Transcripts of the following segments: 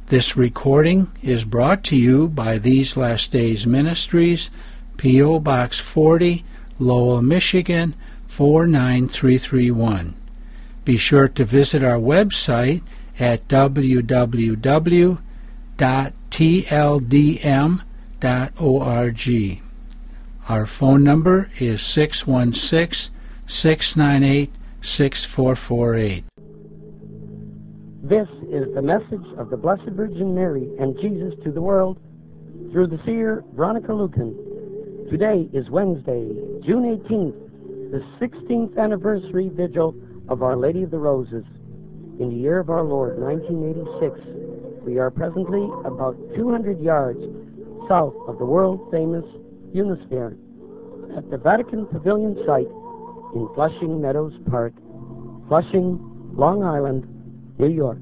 This recording is brought to you by These Last Days Ministries, P.O. Box 40, Lowell, Michigan, 49331. Be sure to visit our website at www.tldm.org. Our phone number is 616-698-6448. This is the message of the Blessed Virgin Mary and Jesus to the world through the seer Veronica Lucan. Today is Wednesday, June 18th, the 16th anniversary vigil of Our Lady of the Roses. In the year of our Lord, 1986, we are presently about 200 yards south of the world-famous Unisphere at the Vatican Pavilion site in Flushing Meadows Park, Flushing, Long Island, New York.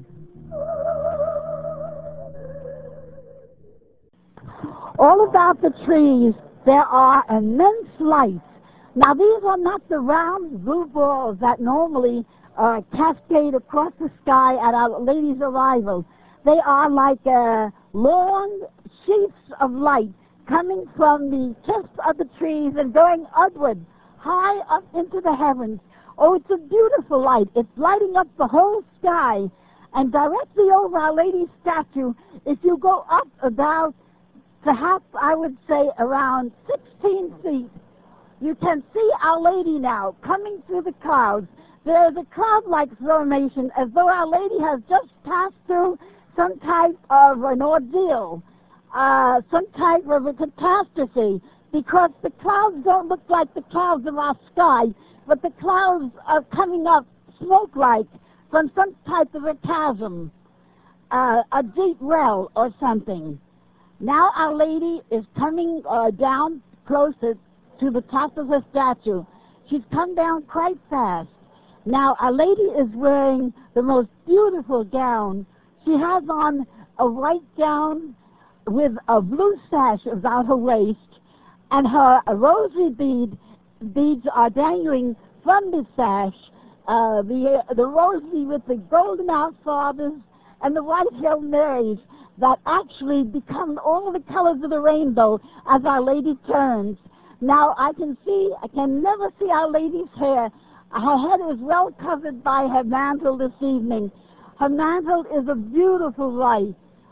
All about the trees, there are immense lights. Now, these are not the round blue balls that normally cascade across the sky at Our Lady's arrival. They are like long sheets of light coming from the tips of the trees and going upward, high up into the heavens. Oh, it's a beautiful light. It's lighting up the whole sky. And directly over Our Lady's statue, if you go up about, perhaps I would say around 16 feet, you can see Our Lady now coming through the clouds. There is a cloud-like formation as though Our Lady has just passed through some type of an ordeal, some type of a catastrophe, because the clouds don't look like the clouds of our sky, but the clouds are coming up smoke-like from some type of a chasm, a deep well or something. Now Our Lady is coming down closer to the top of her statue. She's come down quite fast. Now Our Lady is wearing the most beautiful gown. She has on a white gown with a blue sash about her waist, and her rosary beads are dangling from the sash. The rosary with the golden Our Fathers and the white Hail Marys that actually become all the colors of the rainbow as Our Lady turns. Now I can never see Our Lady's hair. Her head is well covered by her mantle this evening. Her mantle is a beautiful white,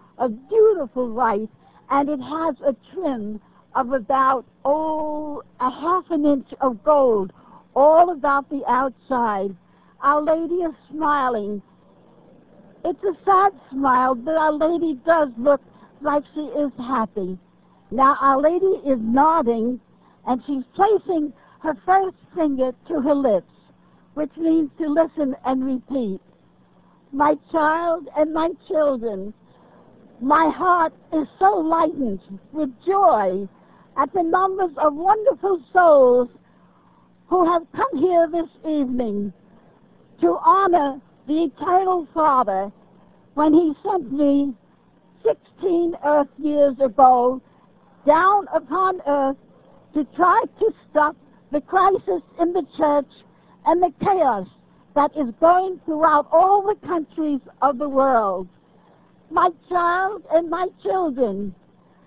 and it has a trim of about, a half an inch of gold all about the outside. Our Lady is smiling. It's a sad smile, but Our Lady does look like she is happy. Now Our Lady is nodding, and she's placing her first finger to her lips, which means to listen and repeat. My child and my children, my heart is so lightened with joy at the numbers of wonderful souls who have come here this evening to honor the Eternal Father when He sent me 16 earth years ago down upon earth to try to stop the crisis in the church and the chaos that is going throughout all the countries of the world. My child and my children,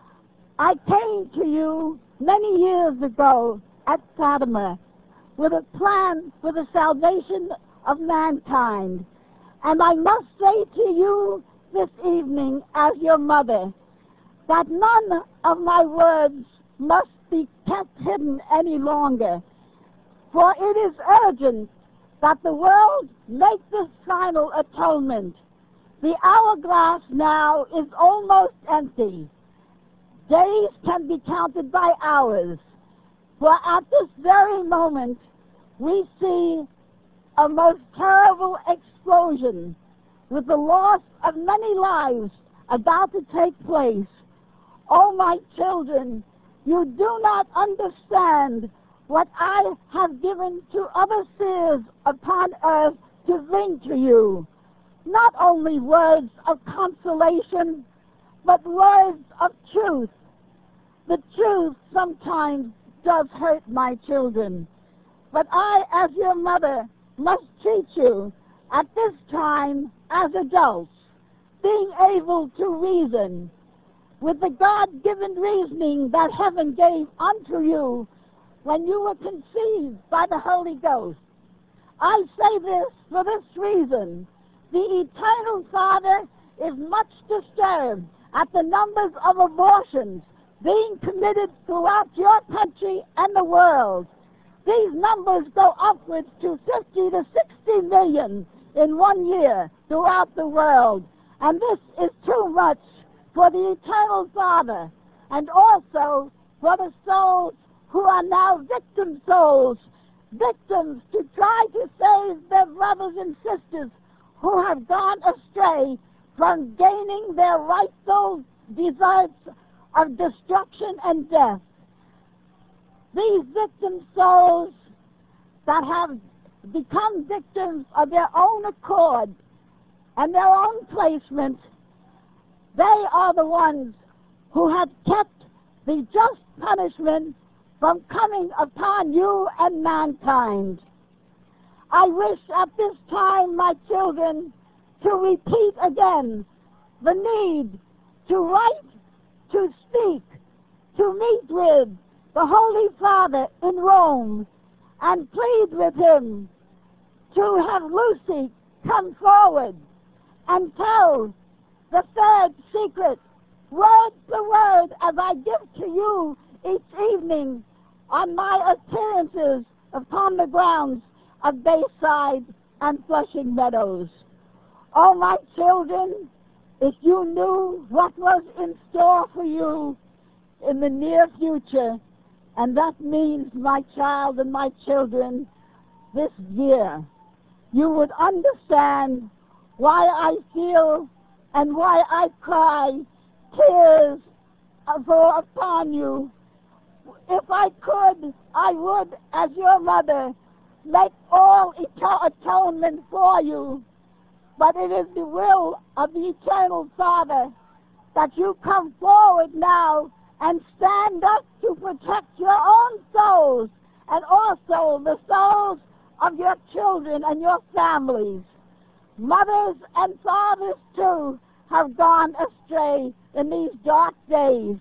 I came to you many years ago at Fatima with a plan for the salvation of mankind. And I must say to you this evening as your mother that none of my words must be kept hidden any longer. For it is urgent that the world make this final atonement. The hourglass now is almost empty. Days can be counted by hours. For at this very moment, we see a most terrible explosion with the loss of many lives about to take place. Oh, my children, you do not understand what I have given to other seers upon earth to bring to you. Not only words of consolation, but words of truth. The truth sometimes does hurt my children. But I, as your mother, must treat you at this time as adults. being able to reason with the God-given reasoning that heaven gave unto you when you were conceived by the Holy Ghost. I say this for this reason. The Eternal Father is much disturbed at the numbers of abortions being committed throughout your country and the world. These numbers go upwards to 50 to 60 million in 1 year throughout the world. And this is too much for the Eternal Father, and also for the souls who are now victim souls, victims to try to save their brothers and sisters who have gone astray from gaining their rightful desires of destruction and death. These victim souls that have become victims of their own accord and their own placement, they are the ones who have kept the just punishment from coming upon you and mankind. I wish at this time, my children, to repeat again the need to write, to speak, to meet with the Holy Father in Rome and plead with him to have Lucy come forward and tell the third secret, word for word, as I give to you each evening on my appearances upon the grounds of Bayside and Flushing Meadows. Oh, my children, if you knew what was in store for you in the near future, and that means, my child and my children, this year, you would understand why I feel and why I cry tears for upon you. If I could, I would, as your mother, make all atonement for you. But it is the will of the Eternal Father that you come forward now and stand up to protect your own souls and also the souls of your children and your families. Mothers and fathers, too, have gone astray in these dark days.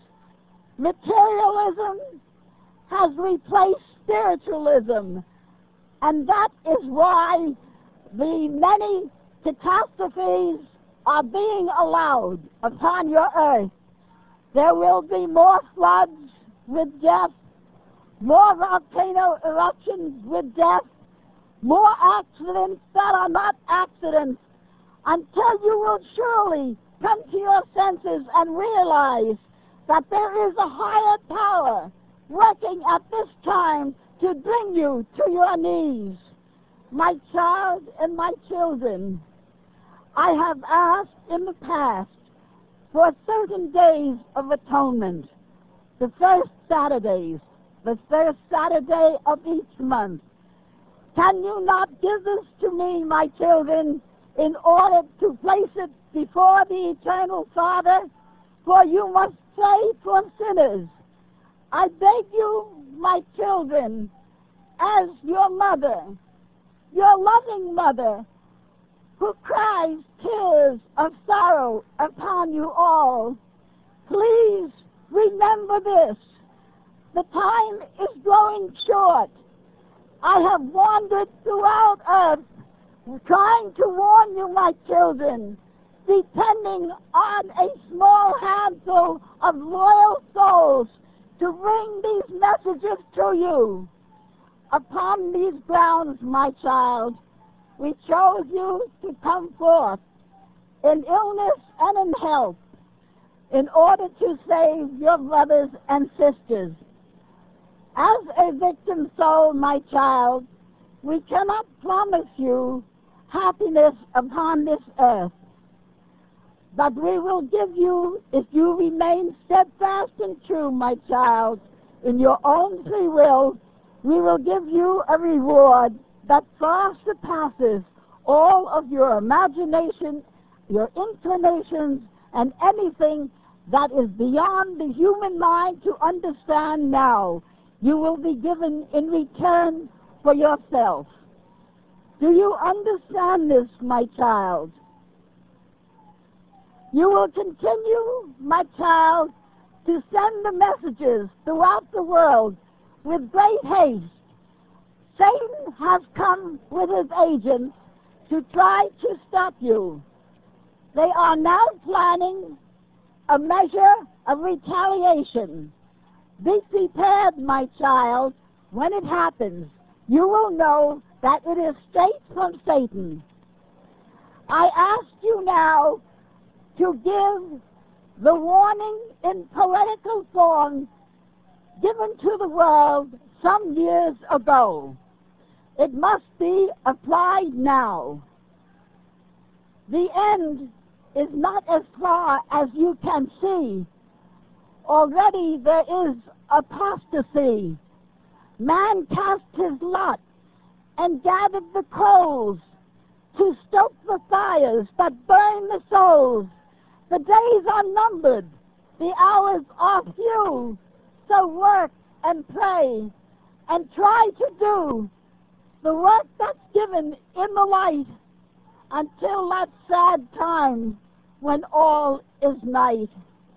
Materialism has replaced spiritualism, and that is why the many catastrophes are being allowed upon your earth. There will be more floods with death, more volcano eruptions with death, more accidents that are not accidents, until you will surely come to your senses and realize that there is a higher power working at this time to bring you to your knees. My child and my children, I have asked in the past for certain days of atonement, the first Saturdays, the first Saturday of each month. Can you not give this to me, my children, in order to place it before the Eternal Father? For you must pray for sinners. I beg you, my children, as your mother, your loving mother, who cries tears of sorrow upon you all, please remember this. The time is growing short. I have wandered throughout earth trying to warn you, my children, depending on a small handful of loyal souls to bring these messages to you. Upon these grounds, my child, we chose you to come forth in illness and in health in order to save your brothers and sisters. As a victim soul, my child, we cannot promise you happiness upon this earth, but we will give you, if you remain steadfast and true, my child, in your own free will, we will give you a reward that far surpasses all of your imagination, your inclinations, and anything that is beyond the human mind to understand now. You will be given in return for yourself. Do you understand this, my child? You will continue, my child, to send the messages throughout the world with great haste. Satan has come with his agents to try to stop you. They are now planning a measure of retaliation. Be prepared, my child. When it happens, you will know that it is straight from Satan. I ask you now to give the warning in poetical form given to the world some years ago. It must be applied now. The end is not as far as you can see. Already there is apostasy. Man cast his lot and gathered the coals to stoke the fires that burn the souls. The days are numbered, the hours are few, so work and pray and try to do the work that's given in the light until that sad time when all is night.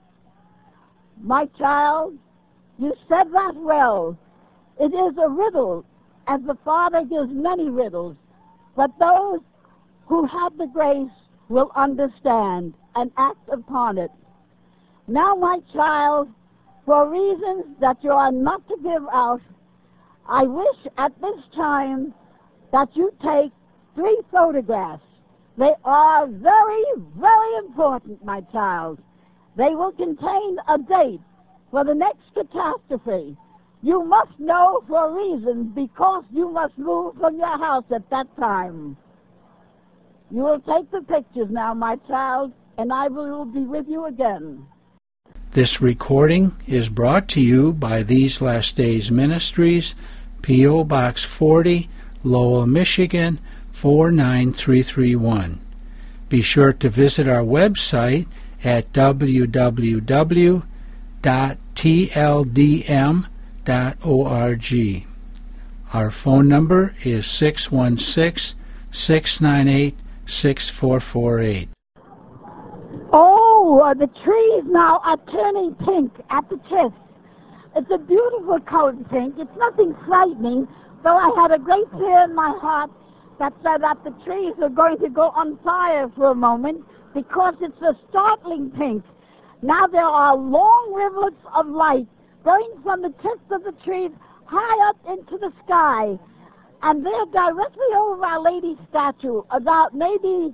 My child, you said that well. It is a riddle, as the Father gives many riddles, but those who have the grace will understand and act upon it. Now, my child, for reasons that you are not to give out, I wish at this time that you take 3 photographs. They are very, very important, my child. They will contain a date for the next catastrophe. You must know for reasons because you must move from your house at that time. You will take the pictures now, my child, and I will be with you again. This recording is brought to you by These Last Days Ministries, P.O. Box 40, Lowell, Michigan, 49331. Be sure to visit our website at www.tldm.org. Our phone number is 616-698-6448. Oh, the trees now are turning pink at the tips. It's a beautiful colored pink. It's nothing frightening, though I had a great fear in my heart that said that the trees are going to go on fire for a moment because it's a startling pink. Now there are long rivulets of light going from the tips of the trees high up into the sky, and they're directly over Our Lady's statue, about maybe,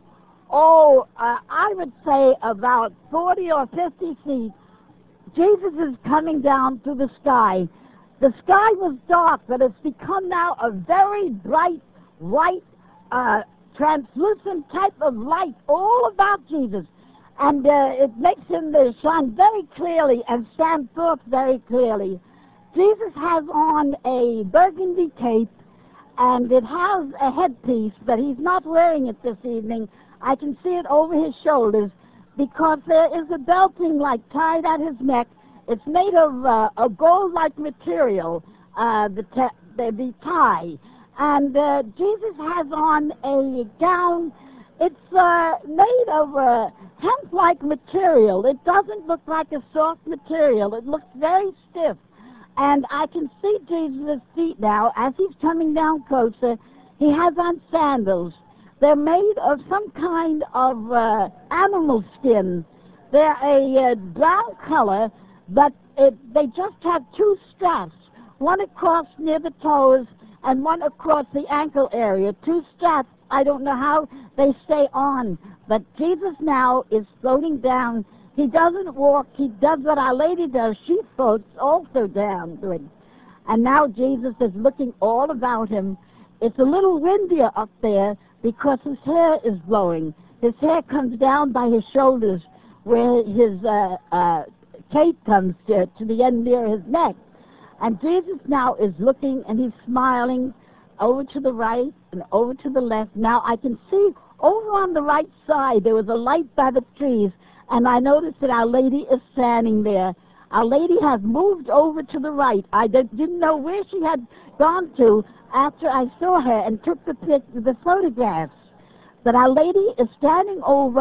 I would say about 40 or 50 feet. Jesus is coming down through the sky. The sky was dark, but it's become now a very bright, white, translucent type of light all about Jesus. And it makes him shine very clearly and stand forth very clearly. Jesus has on a burgundy cape, and it has a headpiece, but he's not wearing it this evening. I can see it over his shoulders because there is a belting like tied at his neck. It's made of a gold-like material, the tie. And Jesus has on a gown. It's made of hemp-like material. It doesn't look like a soft material. It looks very stiff. And I can see Jesus' feet now. As he's coming down closer, he has on sandals. They're made of some kind of animal skin. They're a brown color, but they just have 2 straps, one across near the toes and one across the ankle area. 2 straps. I don't know how they stay on, but Jesus now is floating down. He doesn't walk. He does what Our Lady does. She floats also down. And now Jesus is looking all about him. It's a little windier up there because his hair is blowing. His hair comes down by his shoulders where his cape comes to the end near his neck. And Jesus now is looking, and he's smiling over to the right and over to the left. Now I can see over on the right side there was a light by the trees, and I noticed that Our Lady is standing there. Our Lady has moved over to the right. I didn't know where she had gone to after I saw her and took the photographs. But Our Lady is standing over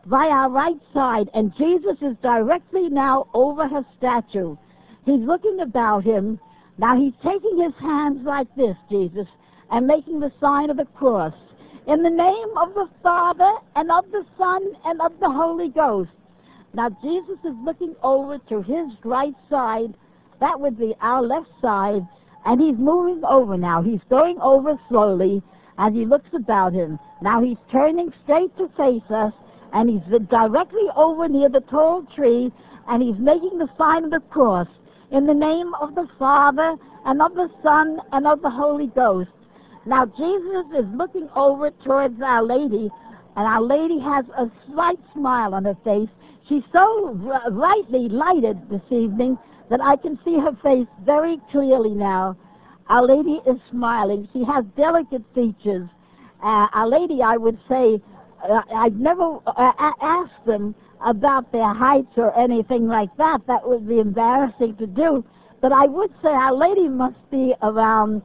by our right side, and Jesus is directly now over her statue. He's looking about him. Now he's taking his hands like this, Jesus, and making the sign of the cross. In the name of the Father, and of the Son, and of the Holy Ghost. Now Jesus is looking over to his right side. That would be our left side. And he's moving over now. He's going over slowly as he looks about him. Now he's turning straight to face us, and he's directly over near the tall tree, and he's making the sign of the cross. In the name of the Father, and of the Son, and of the Holy Ghost. Now Jesus is looking over towards Our Lady, and Our Lady has a slight smile on her face. She's so brightly lighted this evening that I can see her face very clearly now. Our Lady is smiling. She has delicate features. Our Lady, I would say, I've never asked them about their heights or anything like that. That would be embarrassing to do. But I would say Our Lady must be around,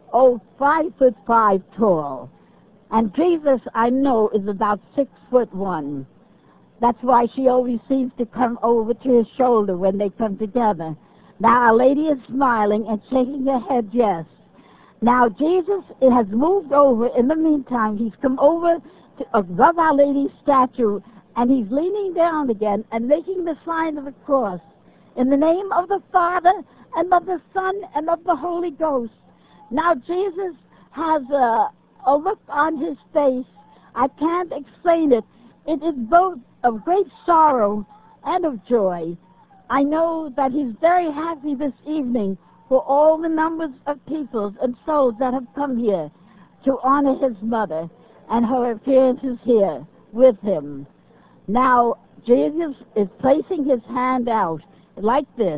5'5" tall. And Jesus, I know, is about 6'1". That's why she always seems to come over to his shoulder when they come together. Now Our Lady is smiling and shaking her head yes. Now Jesus, it has moved over. In the meantime, he's come over to above Our Lady's statue, and he's leaning down again and making the sign of the cross. In the name of the Father, and of the Son, and of the Holy Ghost. Now Jesus has a look on his face. I can't explain it. It is both of great sorrow and of joy. I know that he's very happy this evening for all the numbers of people and souls that have come here to honor his mother and her appearances here with him. Now, Jesus is placing his hand out like this,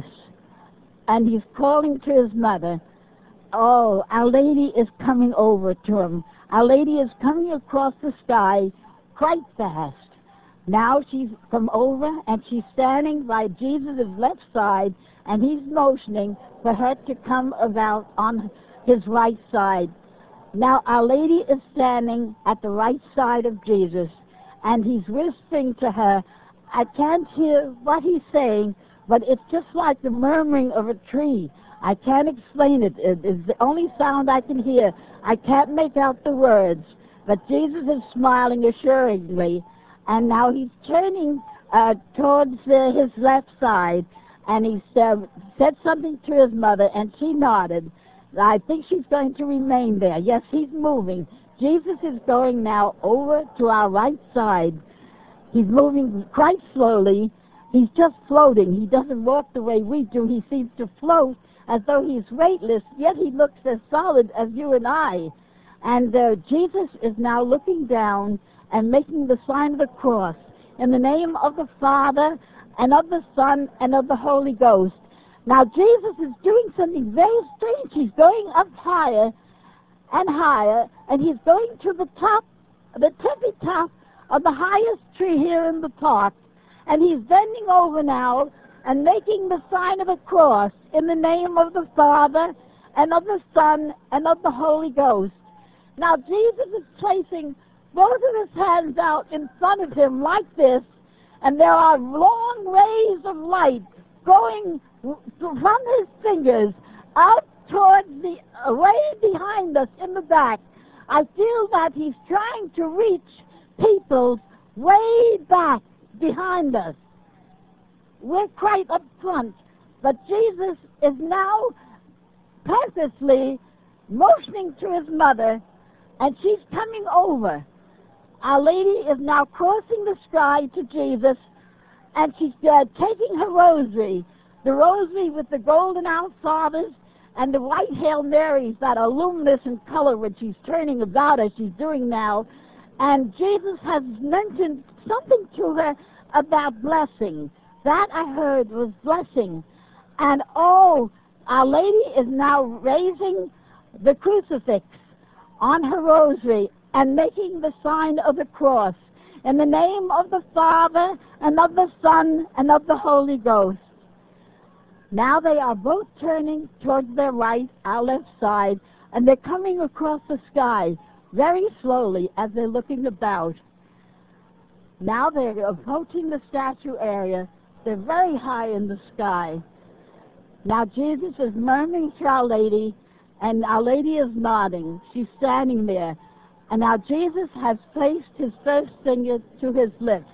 and he's calling to his mother. Oh, Our Lady is coming over to him. Our Lady is coming across the sky quite fast. Now she's come over, and she's standing by Jesus' left side, and he's motioning for her to come about on his right side. Now Our Lady is standing at the right side of Jesus, and he's whispering to her. I can't hear what he's saying, but it's just like the murmuring of a tree. I can't explain it. It's the only sound I can hear. I can't make out the words, but Jesus is smiling assuringly. And now he's turning towards his left side, and he said something to his mother, and she nodded. I think she's going to remain there. Yes, he's moving. Jesus is going now over to our right side. He's moving quite slowly. He's just floating. He doesn't walk the way we do. He seems to float as though he's weightless, yet he looks as solid as you and I. And Jesus is now looking down and making the sign of the cross. In the name of the Father, and of the Son, and of the Holy Ghost. Now Jesus is doing something very strange. He's going up higher and higher, and he's going to the top, the tippy top of the highest tree here in the park. And he's bending over now and making the sign of the cross in the name of the Father, and of the Son, and of the Holy Ghost. Now Jesus is placing both of his hands out in front of him like this, and there are long rays of light going from his fingers out towards the way behind us in the back. I feel that he's trying to reach people way back behind us. We're quite up front, but Jesus is now purposely motioning to his mother, and she's coming over. Our Lady is now crossing the sky to Jesus, and she's taking her rosary, the rosary with the golden Our Fathers and the white Hail Marys that are luminous in color when she's turning about as she's doing now. And Jesus has mentioned something to her about blessing. That I heard was blessing. And Our Lady is now raising the crucifix on her rosary and making the sign of the cross in the name of the Father, and of the Son, and of the Holy Ghost. Now they are both turning towards their right, our left side, and they're coming across the sky very slowly as they're looking about. Now they're approaching the statue area. They're very high in the sky. Now Jesus is murmuring to Our Lady, and Our Lady is nodding. She's standing there. And now Jesus has placed his first finger to his lips.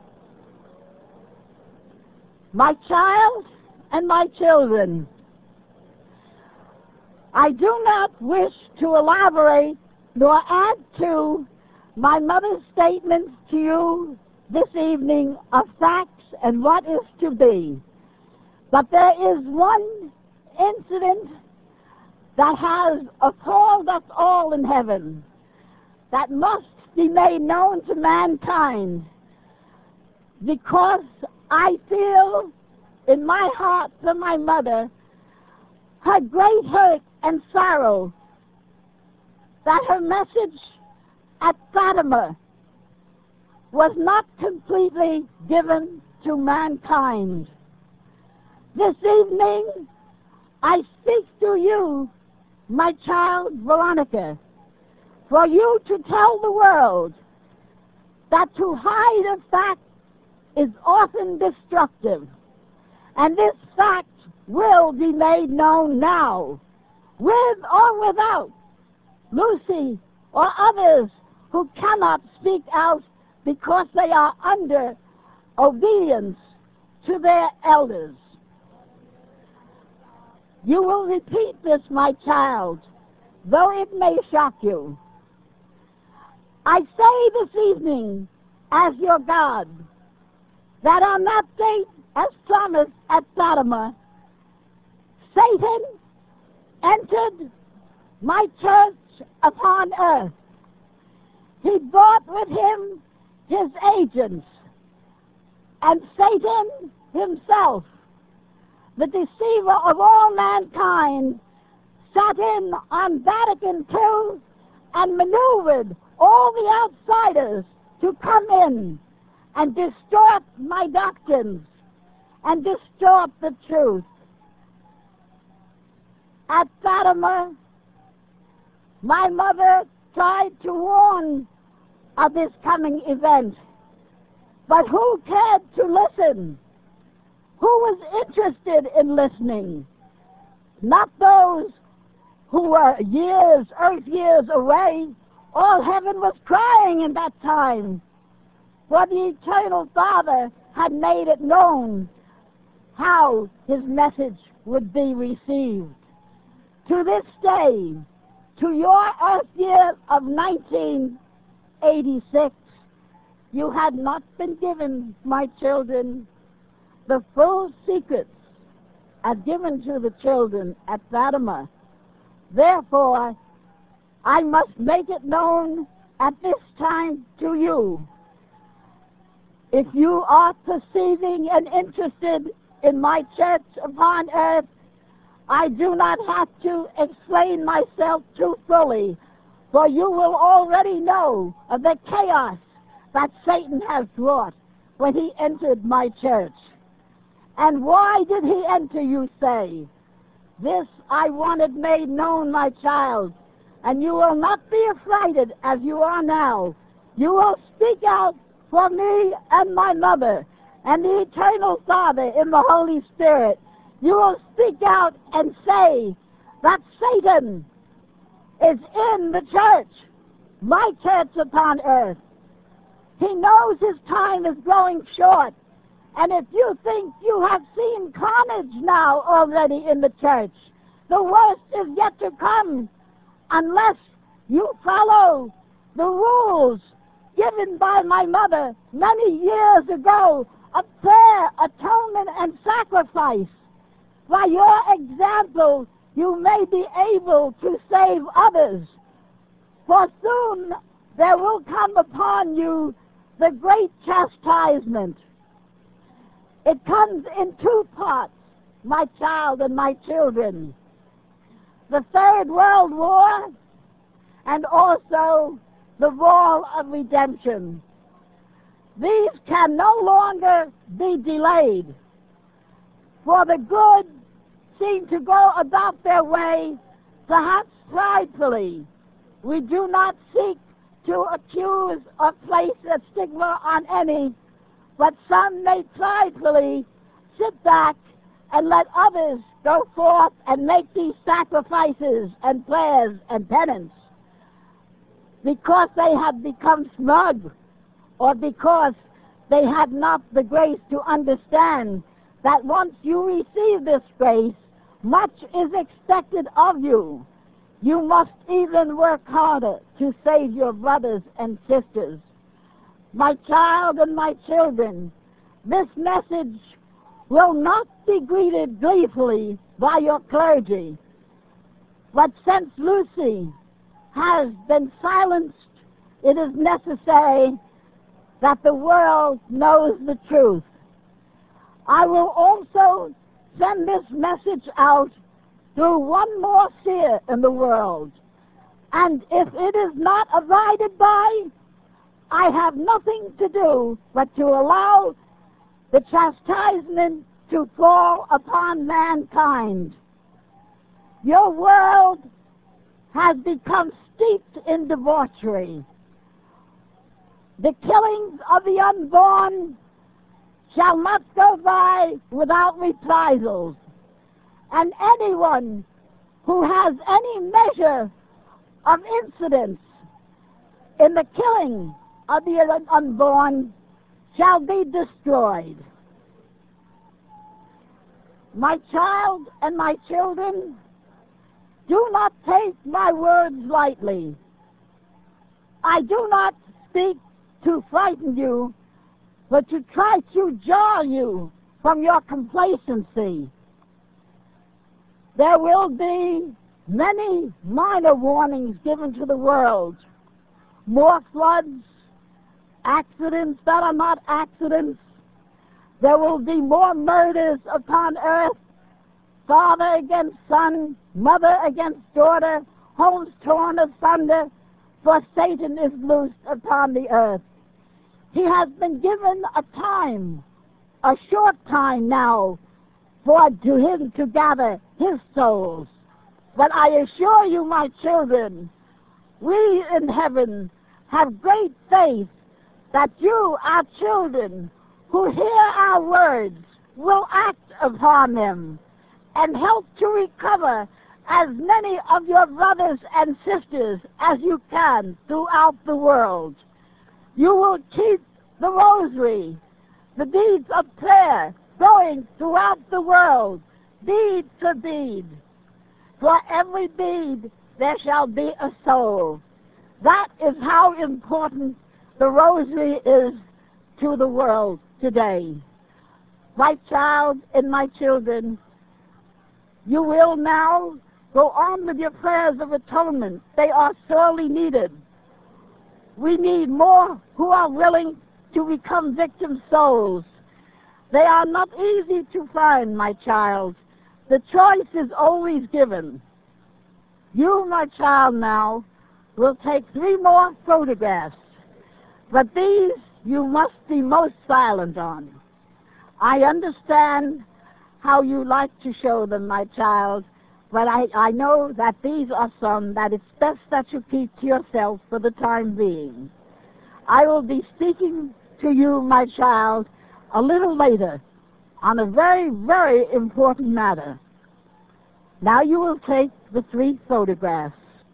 My child and my children, I do not wish to elaborate nor add to my mother's statements to you this evening of facts and what is to be. But there is one incident that has appalled us all in heaven, that must be made known to mankind, because I feel in my heart for my mother her great hurt and sorrow that her message at Fatima was not completely given to mankind. This evening I speak to you, my child Veronica, for you to tell the world that to hide a fact is often destructive, and this fact will be made known now, with or without Lucy or others who cannot speak out because they are under obedience to their elders. You will repeat this, my child, though it may shock you. I say this evening, as your God, that on that date, as promised at Fatima, Satan entered my church upon earth. He brought with him his agents, and Satan himself, the deceiver of all mankind, sat in on Vatican II and maneuvered all the outsiders to come in and distort my doctrines and distort the truth. At Fatima, my mother tried to warn of this coming event, but who cared to listen? Who was interested in listening? Not those who were earth years away. All heaven was crying in that time, for the Eternal Father had made it known how his message would be received. To this day, to your earth year of 1986, you had not been given, my children, the full secrets as given to the children at Fatima. Therefore, I must make it known at this time to you. If you are perceiving and interested in my church upon earth, I do not have to explain myself too fully, for you will already know of the chaos that Satan has brought when he entered my church. And why did he enter, you say? This I wanted made known, my child, and you will not be affrighted as you are now. You will speak out for me and my mother and the Eternal Father in the Holy Spirit. You will speak out and say that Satan is in the church, my church upon earth. He knows his time is growing short, and if you think you have seen carnage now already in the church, the worst is yet to come unless you follow the rules given by my mother many years ago of prayer, atonement, and sacrifice. By your example, you may be able to save others, for soon there will come upon you the great chastisement. It comes in two parts, my child and my children. The Third World War and also the Wall of Redemption. These can no longer be delayed, for the good seem to go about their way, perhaps pridefully. We do not seek to accuse or place a stigma on any, but some may pridefully sit back and let others go forth and make these sacrifices and prayers and penance because they have become smug or because they had not the grace to understand that once you receive this grace, much is expected of you. You must even work harder to save your brothers and sisters. My child and my children, this message will not be greeted gleefully by your clergy. But since Lucy has been silenced, it is necessary that the world knows the truth. I will also send this message out through one more seer in the world. And if it is not abided by, I have nothing to do but to allow the chastisement to fall upon mankind. Your world has become steeped in debauchery. The killings of the unborn shall not go by without reprisals. And anyone who has any measure of incidence in the killing of the unborn shall be destroyed. My child and my children, do not take my words lightly. I do not speak to frighten you, but to try to jar you from your complacency. There will be many minor warnings given to the world. More floods, accidents that are not accidents. There will be more murders upon earth, father against son, mother against daughter, homes torn asunder, for Satan is loosed upon the earth. He has been given a time, a short time now, for him to gather his souls. But I assure you, my children, we in heaven have great faith that you, our children, who hear our words, will act upon them and help to recover as many of your brothers and sisters as you can throughout the world. You will keep the rosary, the deeds of prayer, going throughout the world, bead for bead. For every bead there shall be a soul. That is how important the rosary is to the world today. My child and my children, you will now go on with your prayers of atonement. They are sorely needed. We need more who are willing to become victim souls. They are not easy to find, my child. The choice is always given. You, my child, now will take 3 more photographs, but these you must be most silent on. I understand how you like to show them, my child, but I know that these are some that it's best that you keep to yourself for the time being. I will be speaking to you, my child, a little later on a very, very important matter. Now you will take the 3 photographs.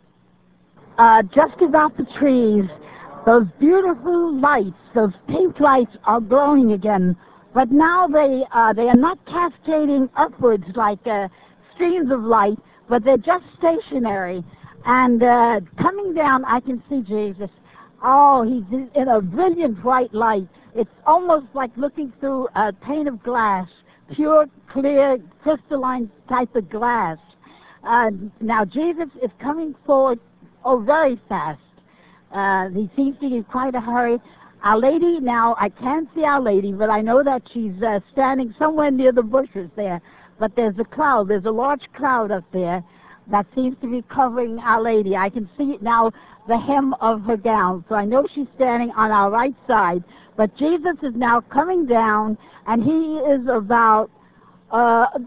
Just about the trees, those beautiful lights, those pink lights are glowing again, but now they are not cascading upwards like streams of light, but they're just stationary. And coming down, I can see Jesus. Oh, he's in a brilliant white light. It's almost like looking through a pane of glass, pure, clear, crystalline type of glass. Now Jesus is coming forward, very fast. He seems to be in quite a hurry. Our Lady, now, I can't see Our Lady, but I know that she's standing somewhere near the bushes there. But there's a cloud, there's a large cloud up there that seems to be covering Our Lady. I can see it now, the hem of her gown. So I know she's standing on our right side. But Jesus is now coming down, and he is about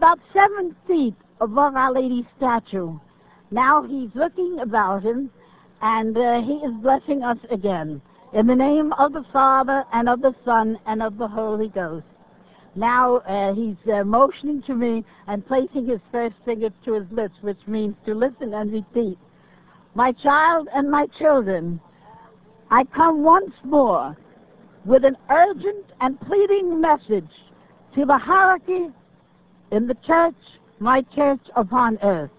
7 feet above Our Lady's statue. Now he's looking about him, and he is blessing us again. In the name of the Father, and of the Son, and of the Holy Ghost. Now he's motioning to me and placing his first finger to his lips, which means to listen and repeat. My child and my children, I come once more with an urgent and pleading message to the hierarchy in the church, my church upon earth.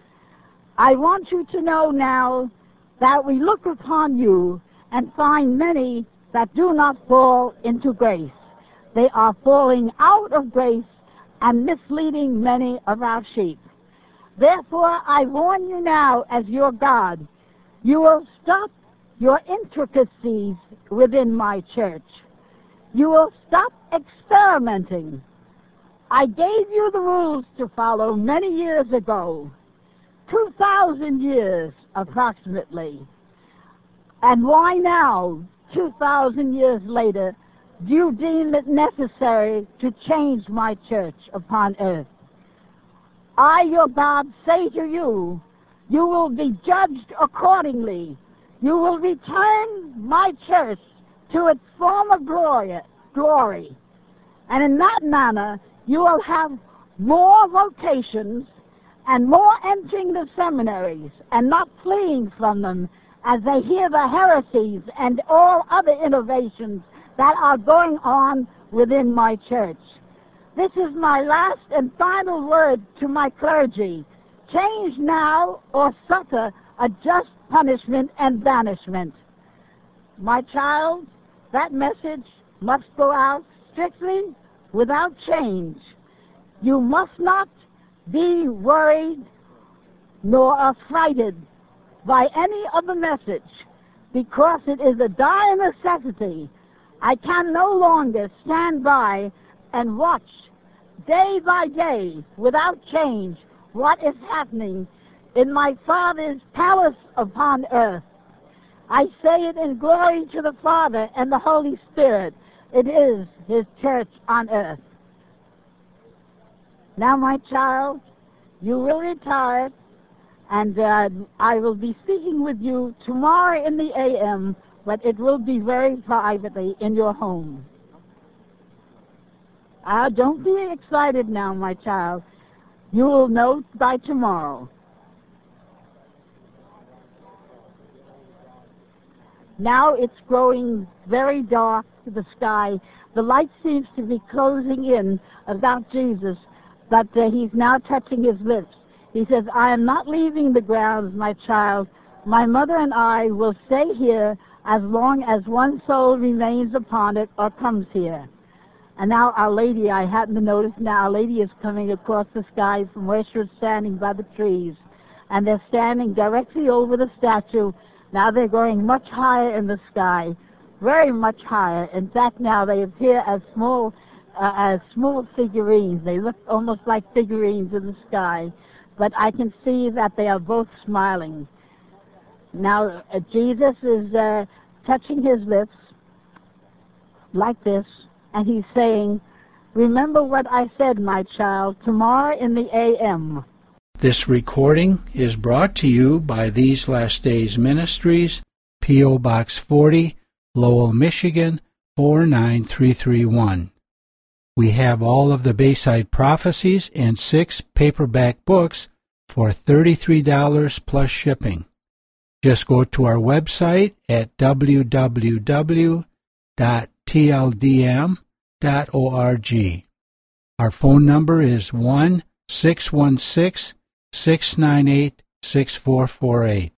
I want you to know now that we look upon you and find many that do not fall into grace. They are falling out of grace and misleading many of our sheep. Therefore, I warn you now as your God, you will stop your intricacies within my church. You will stop experimenting. I gave you the rules to follow many years ago, 2,000 years approximately. And why now, 2,000 years later, do you deem it necessary to change my church upon earth? I, your God, say to you, you will be judged accordingly. You will return my church to its former glory. And in that manner, you will have more vocations and more entering the seminaries and not fleeing from them as they hear the heresies and all other innovations that are going on within my church. This is my last and final word to my clergy. Change now or suffer a just punishment and banishment. My child, that message must go out strictly without change. You must not be worried nor affrighted by any of the message, because it is a dire necessity. I can no longer stand by and watch day by day without change what is happening in my Father's palace upon earth. I say it in glory to the Father and the Holy Spirit. It is his church on earth. Now, my child, you will retire, and I will be speaking with you tomorrow in the a.m., but it will be very privately in your home. Don't be excited now, my child. You will know by tomorrow. Now it's growing very dark to the sky. The light seems to be closing in about Jesus, but he's now touching his lips. He says, I am not leaving the grounds, my child. My mother and I will stay here as long as one soul remains upon it or comes here. And now Our Lady, I happen to notice now, Our Lady is coming across the sky from where she was standing by the trees. And they're standing directly over the statue. Now they're going much higher in the sky, very much higher. In fact, now they appear as small figurines. They look almost like figurines in the sky. But I can see that they are both smiling. Now, Jesus is touching his lips like this, and he's saying, remember what I said, my child, tomorrow in the a.m. This recording is brought to you by These Last Days Ministries, P.O. Box 40, Lowell, Michigan, 49331. We have all of the Bayside Prophecies and 6 paperback books for $33 plus shipping. Just go to our website at www.tldm.org. Our phone number is 1-616-698-6448.